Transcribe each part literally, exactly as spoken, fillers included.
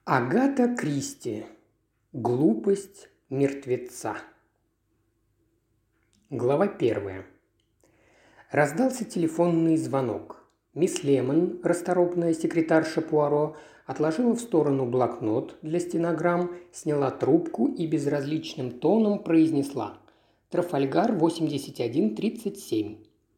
Агата Кристи. Глупость мертвеца. Глава первая. Раздался телефонный звонок. Мисс Лемон, расторопная секретарша Пуаро, отложила в сторону блокнот для стенограмм, сняла трубку и безразличным тоном произнесла: «Трафальгар, восемьдесят один тридцать семь».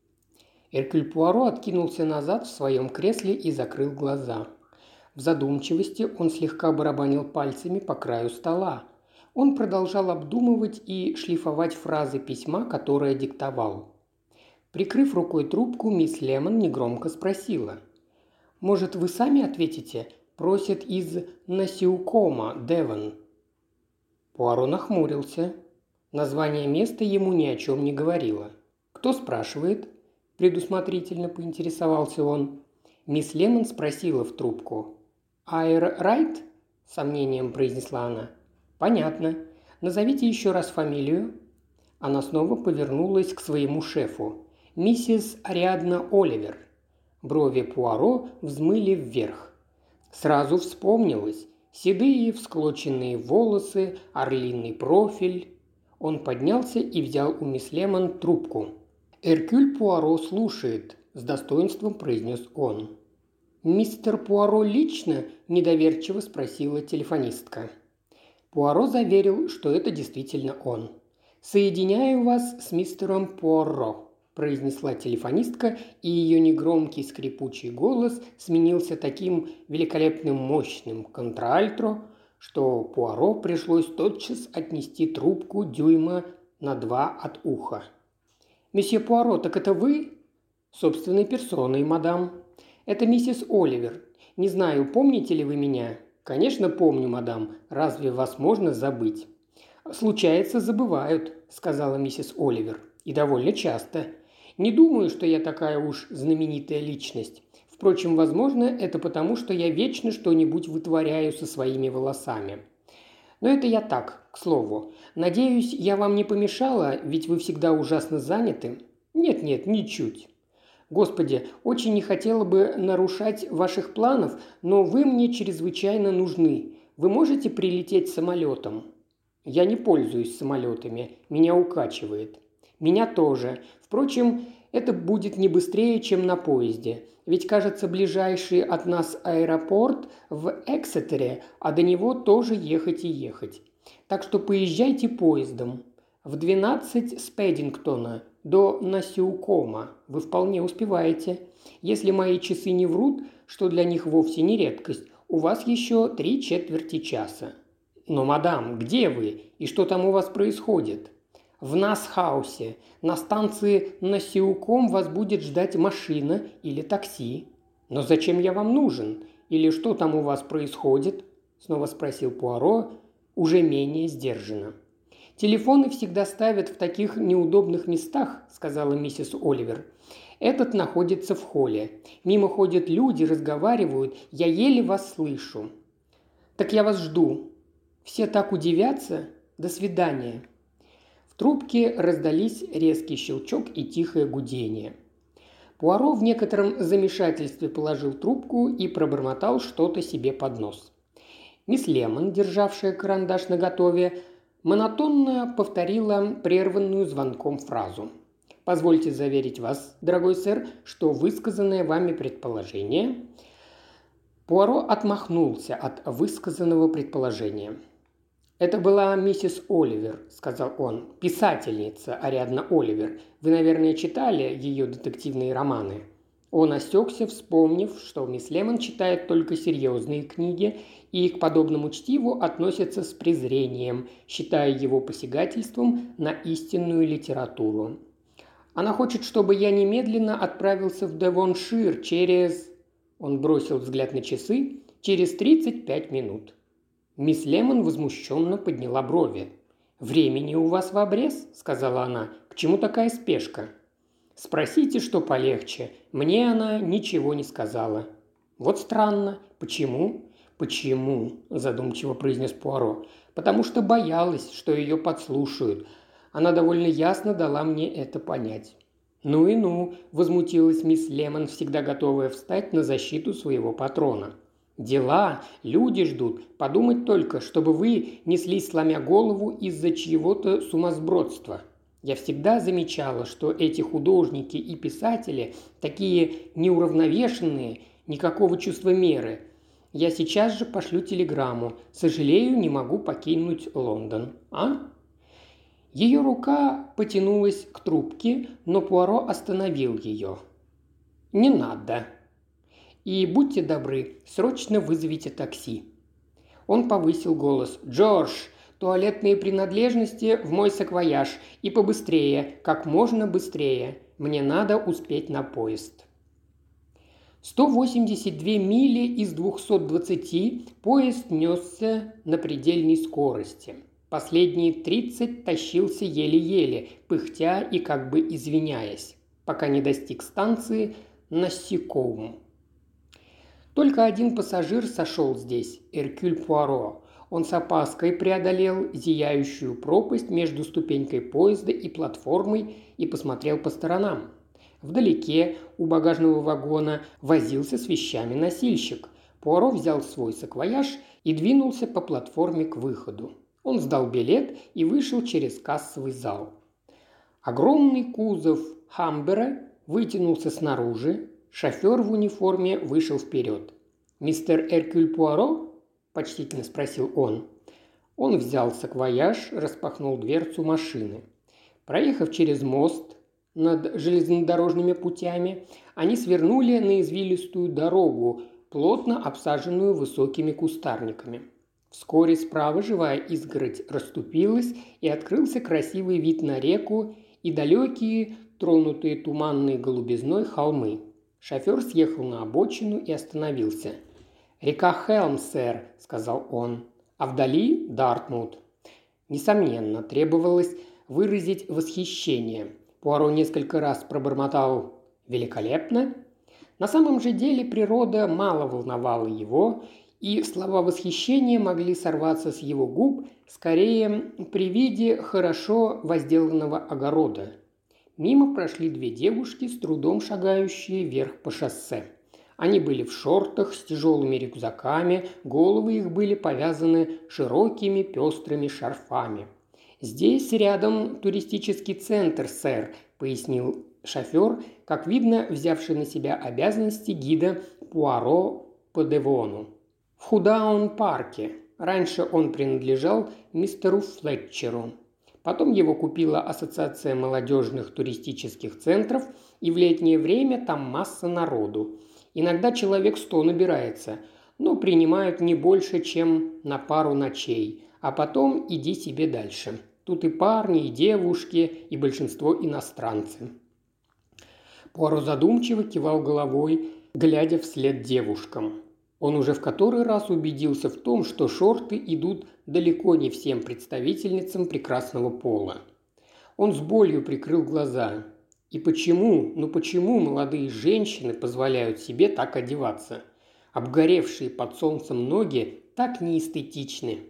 Эркюль Пуаро откинулся назад в своем кресле и закрыл глаза. В задумчивости он слегка барабанил пальцами по краю стола. Он продолжал обдумывать и шлифовать фразы письма, которое диктовал. Прикрыв рукой трубку, мисс Лемон негромко спросила: «Может, вы сами ответите? Просят из Насиукома, Девон». Пуаро нахмурился. Название места ему ни о чем не говорило. «Кто спрашивает?» – предусмотрительно поинтересовался он. Мисс Лемон спросила в трубку: «Айр Райт?» – сомнением произнесла она. «Понятно. Назовите еще раз фамилию». Она снова повернулась к своему шефу. «Миссис Ариадна Оливер». Брови Пуаро взмыли вверх. Сразу вспомнилось. Седые всклоченные волосы, орлиный профиль. Он поднялся и взял у мисс Лемон трубку. «Эркюль Пуаро слушает», – с достоинством произнес он. «Мистер Пуаро лично?» – недоверчиво спросила телефонистка. Пуаро заверил, что это действительно он. «Соединяю вас с мистером Пуаро», – произнесла телефонистка, и ее негромкий скрипучий голос сменился таким великолепным мощным контральтро, что Пуаро пришлось тотчас отнести трубку дюйма на два от уха. «Месье Пуаро, так это вы?» «Собственной персоной, мадам». «Это миссис Оливер. Не знаю, помните ли вы меня?» «Конечно, помню, мадам. Разве вас можно забыть?» «Случается, забывают», – сказала миссис Оливер. «И довольно часто. Не думаю, что я такая уж знаменитая личность. Впрочем, возможно, это потому, что я вечно что-нибудь вытворяю со своими волосами. Но это я так, к слову. Надеюсь, я вам не помешала, ведь вы всегда ужасно заняты?» «Нет-нет, ничуть». «Господи, очень не хотела бы нарушать ваших планов, но вы мне чрезвычайно нужны. Вы можете прилететь самолетом?» «Я не пользуюсь самолетами. Меня укачивает». «Меня тоже. Впрочем, это будет не быстрее, чем на поезде. Ведь, кажется, ближайший от нас аэропорт в Эксетере, а до него тоже ехать и ехать. Так что поезжайте поездом. В двенадцать с Пэддингтона до Насиукома вы вполне успеваете. Если мои часы не врут, что для них вовсе не редкость, у вас еще три четверти часа». «Но, мадам, где вы? И что там у вас происходит?» «В Насхаусе. На станции Насиуком вас будет ждать машина или такси». «Но зачем я вам нужен? Или что там у вас происходит?» – снова спросил Пуаро, уже менее сдержанно. «Телефоны всегда ставят в таких неудобных местах», – сказала миссис Оливер. «Этот находится в холле. Мимо ходят люди, разговаривают. Я еле вас слышу». «Так я вас жду. Все так удивятся. До свидания». В трубке раздались резкий щелчок и тихое гудение. Пуаро в некотором замешательстве положил трубку и пробормотал что-то себе под нос. Мисс Лемон, державшая карандаш наготове, монотонно повторила прерванную звонком фразу. «Позвольте заверить вас, дорогой сэр, что высказанное вами предположение...» Пуаро отмахнулся от высказанного предположения. «Это была миссис Оливер», – сказал он, – «писательница Ариадна Оливер. Вы, наверное, читали ее детективные романы». Он осекся, вспомнив, что мисс Лемон читает только серьезные книги и к подобному чтиву относится с презрением, считая его посягательством на истинную литературу. «Она хочет, чтобы я немедленно отправился в Девоншир через...» Он бросил взгляд на часы. «Через тридцать пять минут». Мисс Лемон возмущенно подняла брови. «Времени у вас в обрез», – сказала она. «К чему такая спешка?» «Спросите, что полегче. Мне она ничего не сказала». «Вот странно. Почему?» «Почему?» – задумчиво произнес Пуаро. «Потому что боялась, что ее подслушают. Она довольно ясно дала мне это понять». «Ну и ну», – возмутилась мисс Лемон, всегда готовая встать на защиту своего патрона. Дела, люди ждут. Подумать только, чтобы вы неслись, сломя голову из-за чьего-то сумасбродства. Я всегда замечала, что эти художники и писатели такие неуравновешенные, никакого чувства меры. Я сейчас же пошлю телеграмму. Сожалею, не могу покинуть Лондон. А? Ее рука потянулась к трубке, но Пуаро остановил ее. «Не надо. И будьте добры, срочно вызовите такси». Он повысил голос. «Джордж, туалетные принадлежности в мой саквояж. И побыстрее, как можно быстрее. Мне надо успеть на поезд». сто восемьдесят две мили из двухсот двадцати поезд несся на предельной скорости. Последние тридцать тащился еле-еле, пыхтя и как бы извиняясь, пока не достиг станции Нассикоум. Только один пассажир сошел здесь – Эркюль Пуаро. Он с опаской преодолел зияющую пропасть между ступенькой поезда и платформой и посмотрел по сторонам. Вдалеке, у багажного вагона, возился с вещами носильщик. Пуаро взял свой саквояж и двинулся по платформе к выходу. Он сдал билет и вышел через кассовый зал. Огромный кузов Хамбера вытянулся снаружи. Шофер в униформе вышел вперед. «Мистер Эркюль Пуаро?» – почтительно спросил он. Он взял саквояж, распахнул дверцу машины. Проехав через мост над железнодорожными путями, они свернули на извилистую дорогу, плотно обсаженную высокими кустарниками. Вскоре справа живая изгородь расступилась, и открылся красивый вид на реку и далекие, тронутые туманной голубизной холмы. Шофер съехал на обочину и остановился. «Река Хелм, сэр», – сказал он, – «а вдали Дартмут». Несомненно, требовалось выразить восхищение. Пуаро несколько раз пробормотал «великолепно». На самом же деле природа мало волновала его, и слова восхищения могли сорваться с его губ скорее при виде хорошо возделанного огорода. Мимо прошли две девушки, с трудом шагающие вверх по шоссе. Они были в шортах с тяжелыми рюкзаками, головы их были повязаны широкими пестрыми шарфами. «Здесь рядом туристический центр, сэр», – пояснил шофер, как видно, взявший на себя обязанности гида Пуаро по Девону. «В Худаун-парке. Раньше он принадлежал мистеру Флетчеру. Потом его купила Ассоциация молодежных туристических центров, и в летнее время там масса народу. Иногда человек сто набирается, но принимают не больше, чем на пару ночей, а потом иди себе дальше. Тут и парни, и девушки, и большинство иностранцы». Пуаро задумчиво кивал головой, глядя вслед девушкам. Он уже в который раз убедился в том, что шорты идут далеко не всем представительницам прекрасного пола. Он с болью прикрыл глаза. И почему, ну почему молодые женщины позволяют себе так одеваться? Обгоревшие под солнцем ноги так неэстетичны.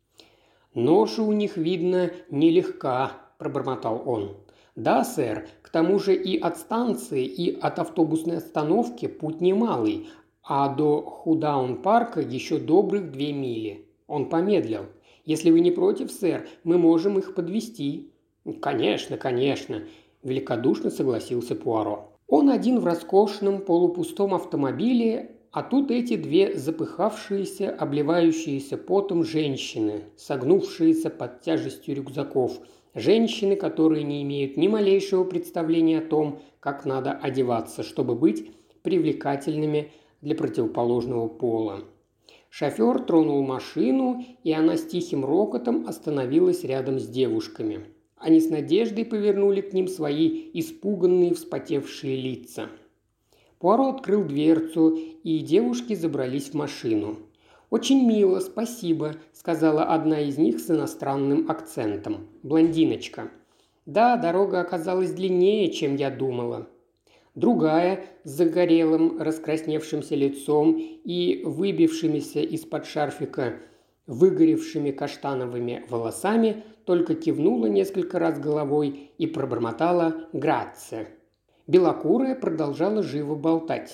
«Ноша у них, видно, нелегка», – пробормотал он. «Да, сэр, к тому же и от станции, и от автобусной остановки путь немалый, а до Худаун-парка еще добрых две мили». Он помедлил. «Если вы не против, сэр, мы можем их подвезти». «Конечно, конечно», – великодушно согласился Пуаро. Он один в роскошном полупустом автомобиле, а тут эти две запыхавшиеся, обливающиеся потом женщины, согнувшиеся под тяжестью рюкзаков. Женщины, которые не имеют ни малейшего представления о том, как надо одеваться, чтобы быть привлекательными для противоположного пола. Шофер тронул машину, и она с тихим рокотом остановилась рядом с девушками. Они с надеждой повернули к ним свои испуганные вспотевшие лица. Пуаро открыл дверцу, и девушки забрались в машину. «Очень мило, спасибо», – сказала одна из них с иностранным акцентом. Блондиночка. «Да, дорога оказалась длиннее, чем я думала». Другая, с загорелым, раскрасневшимся лицом и выбившимися из-под шарфика выгоревшими каштановыми волосами, только кивнула несколько раз головой и пробормотала «грация». Белокурая продолжала живо болтать.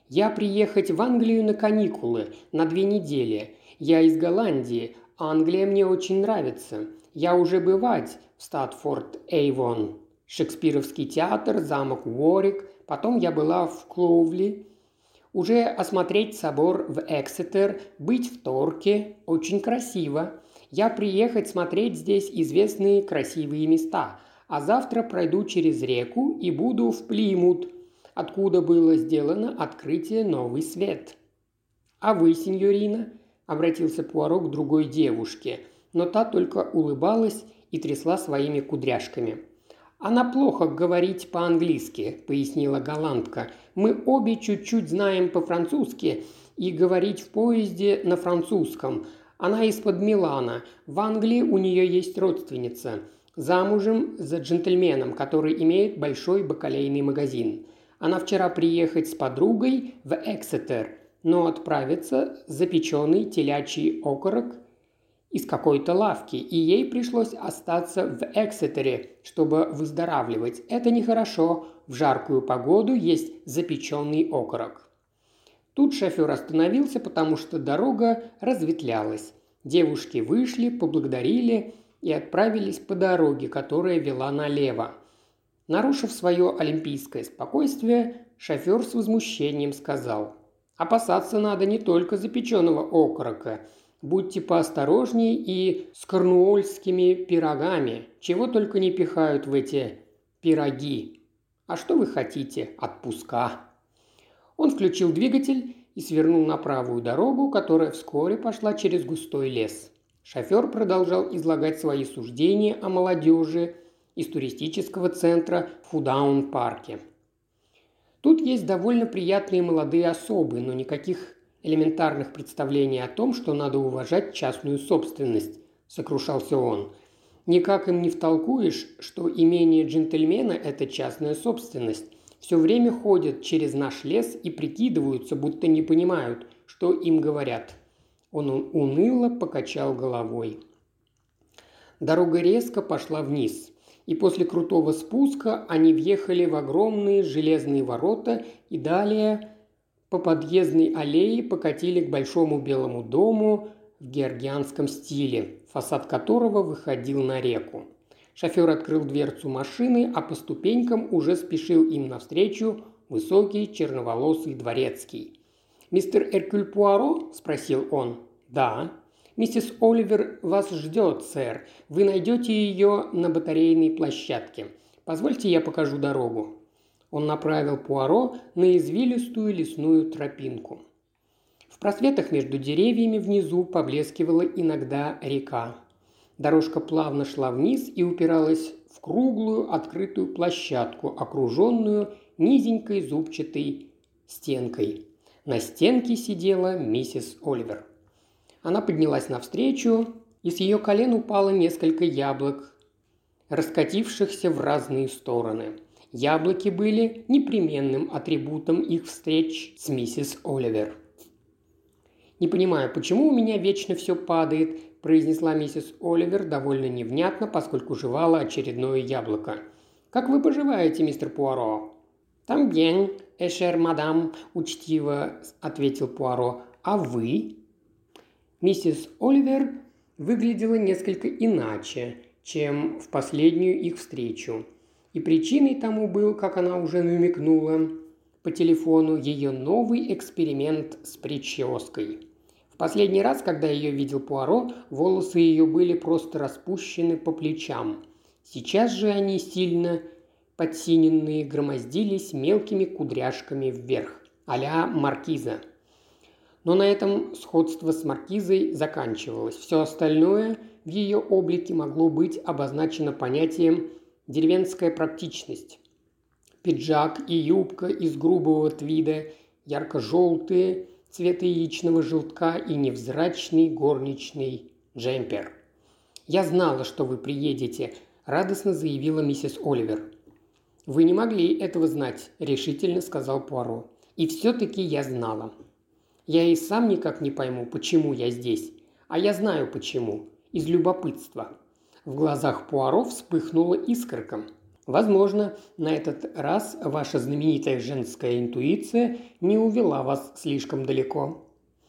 Я приехать в Англию на каникулы, на две недели. Я из Голландии. Англия мне очень нравится. Я уже бывать в Статфорд-Эйвон. Шекспировский театр, замок Уорик. Потом я была в Клоувли. Уже осмотреть собор в Эксетер, быть в Торке. Очень красиво. Я приехать смотреть здесь известные красивые места. А завтра пройду через реку и буду в Плимут, откуда было сделано открытие «Новый свет». «А вы, сеньорина?» – обратился Пуаро к другой девушке, но та только улыбалась и трясла своими кудряшками. «Она плохо говорит по-английски», – пояснила голландка. «Мы обе чуть-чуть знаем по-французски и говорить в поезде на французском. Она из-под Милана. В Англии у нее есть родственница. Замужем за джентльменом, который имеет большой бакалейный магазин. Она вчера приехать с подругой в Эксетер, но отправится запеченный телячий окорок из какой-то лавки, и ей пришлось остаться в Эксетере, чтобы выздоравливать. Это нехорошо, в жаркую погоду есть запеченный окорок». Тут шофер остановился, потому что дорога разветвлялась. Девушки вышли, поблагодарили и отправились по дороге, которая вела налево. Нарушив свое олимпийское спокойствие, шофер с возмущением сказал: «Опасаться надо не только запеченного окорока. Будьте поосторожнее и с корнуольскими пирогами. Чего только не пихают в эти пироги. А что вы хотите? Отпуска». Он включил двигатель и свернул на правую дорогу, которая вскоре пошла через густой лес. Шофер продолжал излагать свои суждения о молодежи из туристического центра в Фудаун-парке. Тут есть довольно приятные молодые особы, но никаких элементарных представлений о том, что надо уважать частную собственность, сокрушался он. Никак им не втолкуешь, что имение джентльмена – это частная собственность. Все время ходят через наш лес и прикидываются, будто не понимают, что им говорят. Он уныло покачал головой. Дорога резко пошла вниз, и после крутого спуска они въехали в огромные железные ворота и далее по подъездной аллее покатили к большому белому дому в георгианском стиле, фасад которого выходил на реку. Шофер открыл дверцу машины, а по ступенькам уже спешил им навстречу высокий черноволосый дворецкий. «Мистер Эркюль Пуаро?» – спросил он. «Да». «Миссис Оливер вас ждет, сэр. Вы найдете ее на батарейной площадке. Позвольте, я покажу дорогу». Он направил Пуаро на извилистую лесную тропинку. В просветах между деревьями внизу поблескивала иногда река. Дорожка плавно шла вниз и упиралась в круглую открытую площадку, окруженную низенькой зубчатой стенкой. На стенке сидела миссис Оливер. Она поднялась навстречу, и с ее колен упало несколько яблок, раскатившихся в разные стороны. Яблоки были непременным атрибутом их встреч с миссис Оливер. «Не понимаю, почему у меня вечно все падает», – произнесла миссис Оливер довольно невнятно, поскольку жевала очередное яблоко. «Как вы поживаете, мистер Пуаро?» «Там бьен, эшер, мадам», – учтиво ответил Пуаро. «А вы?» Миссис Оливер выглядела несколько иначе, чем в последнюю их встречу. И причиной тому был, как она уже намекнула по телефону, ее новый эксперимент с прической. В последний раз, когда ее видел Пуаро, волосы ее были просто распущены по плечам. Сейчас же они, сильно подсиненные, громоздились мелкими кудряшками вверх, а-ля маркиза. Но на этом сходство с маркизой заканчивалось. Все остальное в ее облике могло быть обозначено понятием «деревенская практичность». Пиджак и юбка из грубого твида, ярко-желтые, цвета яичного желтка и невзрачный горничный джемпер. «Я знала, что вы приедете», – радостно заявила миссис Оливер. «Вы не могли этого знать», – решительно сказал Пуаро. «И все-таки я знала. Я и сам никак не пойму, почему я здесь. А я знаю почему. Из любопытства». В глазах Пуаро вспыхнула искорка. Возможно, на этот раз ваша знаменитая женская интуиция не увела вас слишком далеко.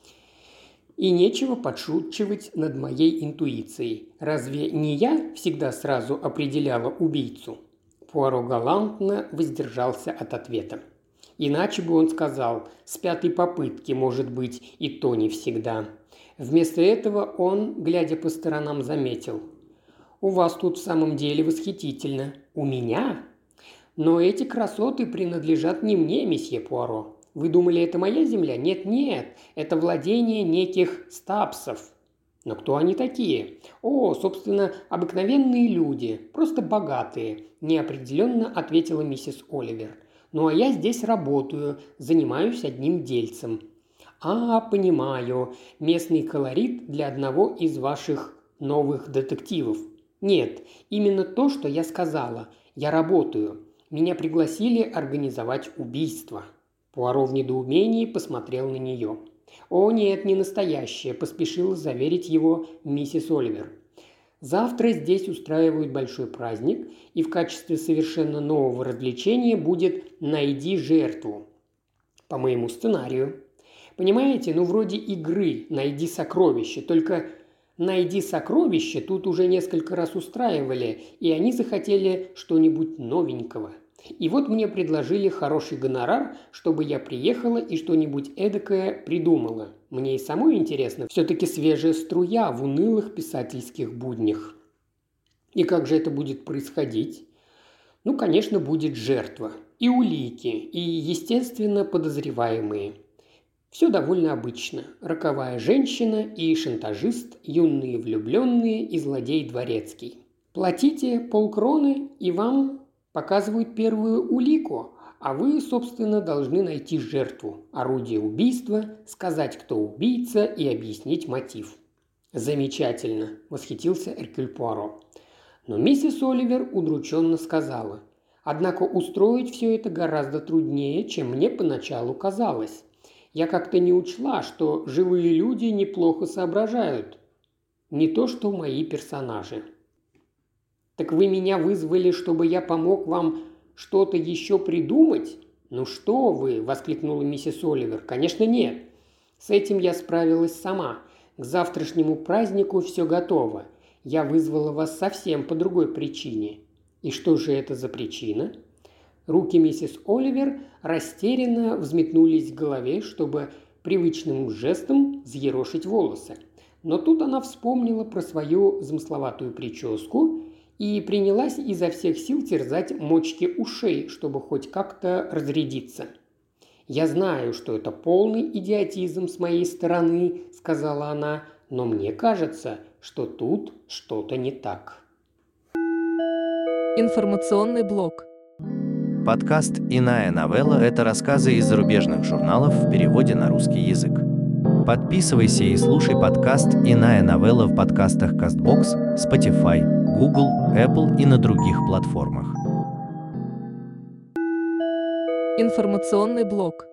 И нечего подшучивать над моей интуицией. Разве не я всегда сразу определяла убийцу? Пуаро галантно воздержался от ответа. Иначе бы он сказал, с пятой попытки, может быть, и то не всегда. Вместо этого он, глядя по сторонам, заметил. «У вас тут в самом деле восхитительно. У меня? Но эти красоты принадлежат не мне, месье Пуаро. Вы думали, это моя земля? Нет-нет, это владение неких стапсов». «Но кто они такие?» «О, собственно, обыкновенные люди, просто богатые», – неопределенно ответила миссис Оливер. «Ну а я здесь работаю, занимаюсь одним дельцем». «А, понимаю, местный колорит для одного из ваших новых детективов». «Нет, именно то, что я сказала. Я работаю. Меня пригласили организовать убийство». Пуаро в недоумении посмотрел на нее. «О нет, не настоящее», – поспешила заверить его миссис Оливер. «Завтра здесь устраивают большой праздник, и в качестве совершенно нового развлечения будет «Найди жертву» по моему сценарию. Понимаете, ну вроде игры «Найди сокровище», только «Найди сокровище» тут уже несколько раз устраивали, и они захотели что-нибудь новенького. И вот мне предложили хороший гонорар, чтобы я приехала и что-нибудь эдакое придумала. Мне и самой интересно, все-таки свежая струя в унылых писательских буднях. И как же это будет происходить? Ну, конечно, будет жертва. И улики, и, естественно, подозреваемые. Все довольно обычно. Роковая женщина и шантажист, юные влюбленные и злодей дворецкий. Платите полкроны, и вам показывают первую улику, а вы, собственно, должны найти жертву, орудие убийства, сказать, кто убийца, и объяснить мотив. «Замечательно!» – восхитился Эркюль Пуаро. Но миссис Оливер удрученно сказала. «Однако устроить все это гораздо труднее, чем мне поначалу казалось. Я как-то не учла, что живые люди неплохо соображают. Не то, что мои персонажи». «Так вы меня вызвали, чтобы я помог вам что-то еще придумать?» «Ну что вы!» – воскликнула миссис Оливер. «Конечно нет. С этим я справилась сама. К завтрашнему празднику все готово. Я вызвала вас совсем по другой причине». «И что же это за причина?» Руки миссис Оливер растерянно взметнулись к голове, чтобы привычным жестом взъерошить волосы. Но тут она вспомнила про свою замысловатую прическу и принялась изо всех сил терзать мочки ушей, чтобы хоть как-то разрядиться. «Я знаю, что это полный идиотизм с моей стороны», – сказала она, – «но мне кажется, что тут что-то не так». Информационный блок. Подкаст «Иная новелла» – это рассказы из зарубежных журналов в переводе на русский язык. Подписывайся и слушай подкаст «Иная новелла» в подкастах CastBox, Spotify, Google, Apple и на других платформах. Информационный блок.